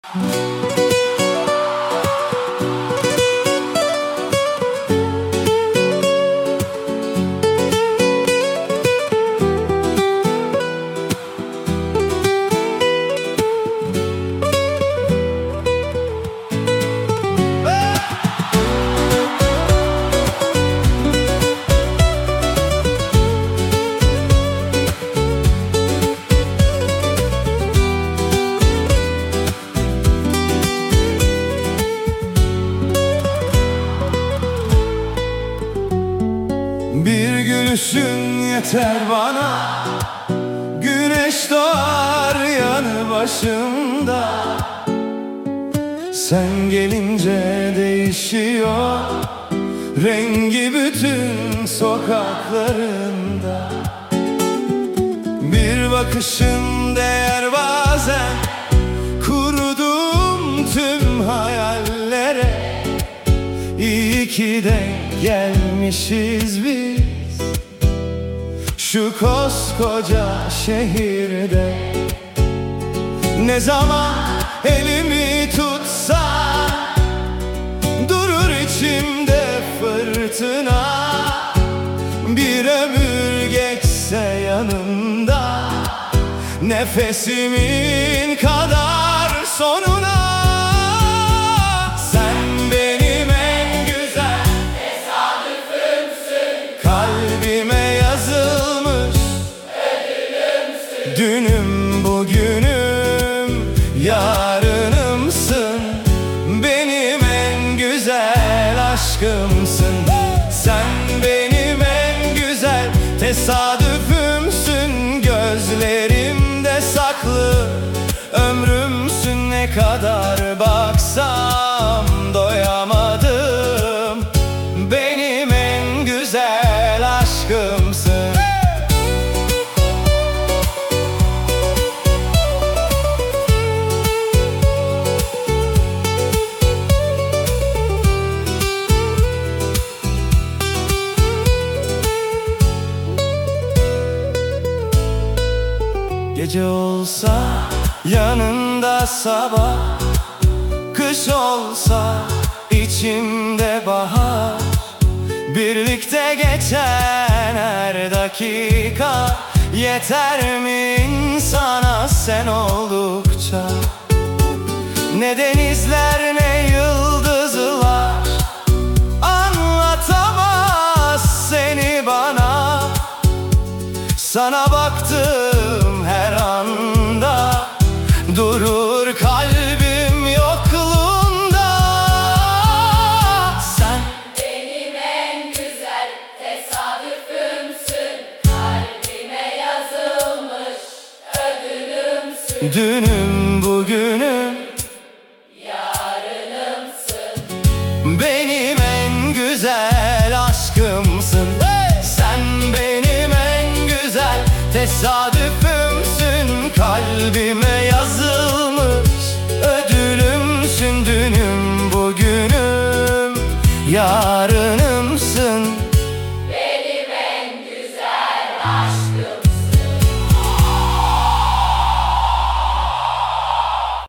Bir gülüşün yeter bana, güneş doğar yanı başımda. Sen gelince değişiyor rengi bütün sokaklarında. Bir bakışın değer bazen kurduğum tüm hayallere. İyi ki de gelmişiz biz şu koskoca şehirde. Ne zaman elimi tutsan durur içimde fırtına. Bir ömür geçse yanımda, nefesimin kadar sonuna. Dünüm bugünüm yarınımsın, benim en güzel aşkımsın. Sen benim en güzel tesadüfümsün, gözlerimde saklı ömrümsün. Ne kadar baksam doyamadım, benim en güzel aşkımsın. Gece olsa yanında sabah, kış olsa içimde bahar. Birlikte geçen her dakika yeter mi insana sen oldukça? Ne denizler ne yıldızlar anlatamaz seni bana. Sana baktım her anda, durur kalbim yokluğunda. Sen benim en güzel tesadüfümsün, kalbime yazılmış ödülümsün. Dünüm bugünüm yarınımsın, benim en güzel aşkımsın. Sen benim en güzel tesadüfümsün, kalbime yazılmış ödülümsün. Dünüm bugünüm yarın